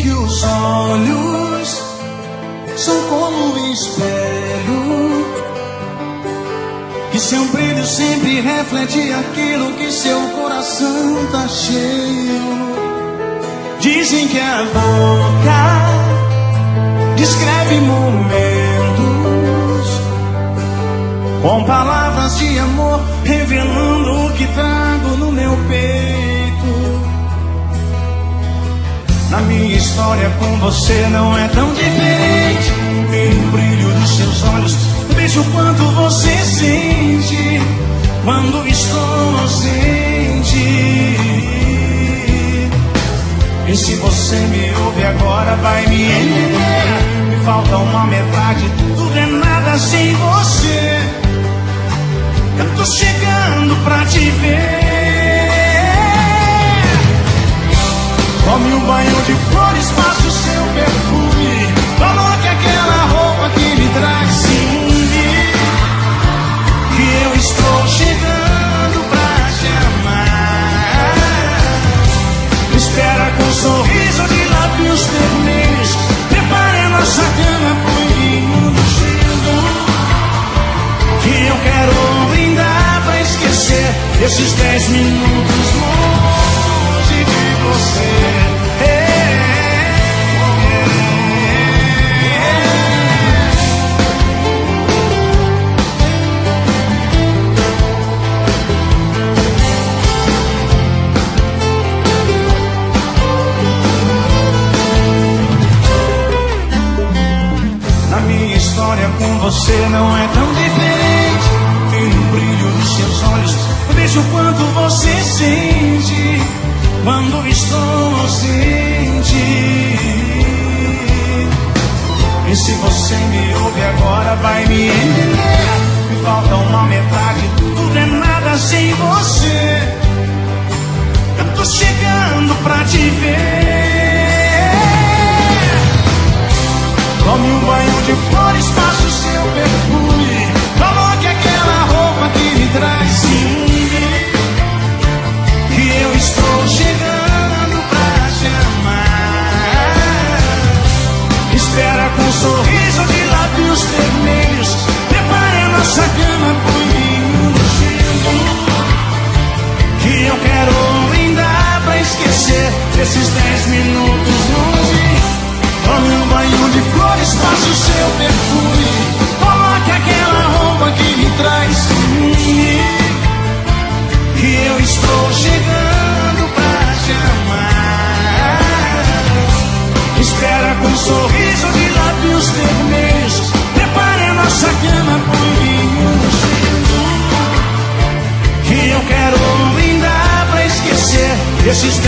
que os olhos são como um espelho, que seu brilho sempre reflete aquilo que seu coração tá cheio. Dizem que a boca descreve momentos com palavras de amor, revelando o que trago no meu peito. Na minha história com você não é tão diferente. No brilho dos seus olhos vejo o quanto você sente quando estou ausente. E se você me ouve agora vai me entender. Me falta uma metade, tudo é nada sem você. Eu tô chegando pra te ver. Tome um banho de flores, passe o seu perfume, coloque aquela roupa que me traz sim, que eu estou chegando pra te amar. Espera com um sorriso de lábios vermelhos, prepare a nossa cama pro vinho do gelo, que eu quero brindar pra esquecer esses 10 minutos longe de você. Na minha história com você não é tão diferente. No brilho dos seus olhos vejo o quanto você sente quando estou ausente. E se você me ouve agora vai me entender. Me falta uma metade, tudo é nada sem você. Eu tô chegando pra te ver. Tome um banho de flores, passe o seu perfume, coloque aquela roupa que me traz sim, que eu estou chegando pra te amar. Espera com um sorriso de lábios vermelhos, prepare a nossa cama pro vinho do gelo, que eu quero brindar pra esquecer esses 10 minutos longe. Tome um banho de flores, passe o seu perfume, coloque aquela roupa que me traz sim, que eu estou chegando pra te amar. Espera com um sorriso de lábios vermelhos, prepare a nossa cama pro vinho do gelo, que eu quero brindar pra esquecer esses